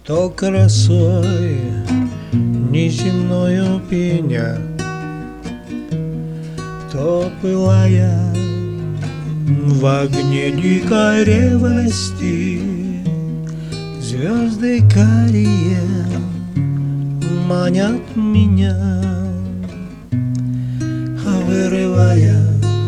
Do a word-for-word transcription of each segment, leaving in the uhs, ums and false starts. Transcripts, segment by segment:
То красой неземною пеня, то пылая в огне дикой ревности, звезды карие манят меня, вырывая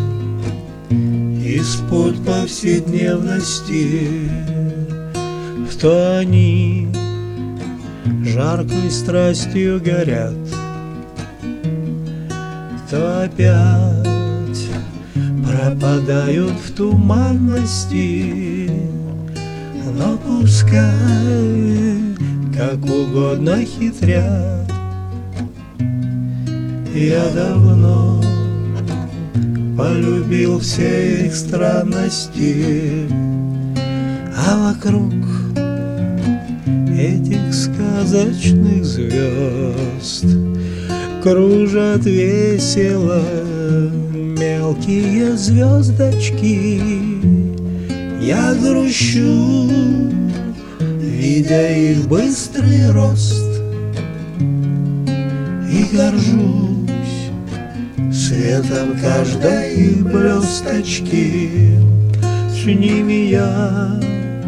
из-под повседневности. То они жаркой страстью горят, то опять пропадают в туманности. Но пускай как угодно хитрят, я давно полюбил все их странности, а вокруг этих сказочных звезд кружат весело мелкие звездочки. Я грущу, видя их быстрый рост, и горжусь светом каждой их блесточки. С ними я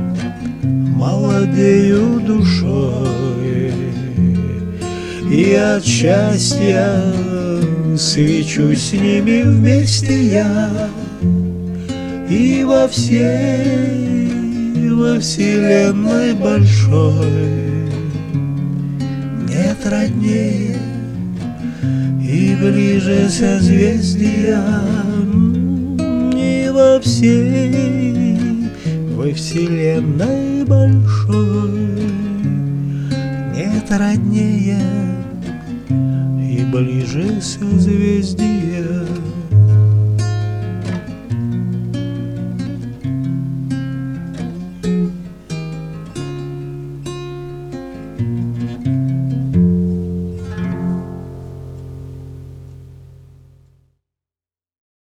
молодею душой, и от счастья свечу с ними вместе я. И во всей, во вселенной большой нет роднее и ближе созвездия. И во всей, во вселенной большой нет роднее и ближе созвездия.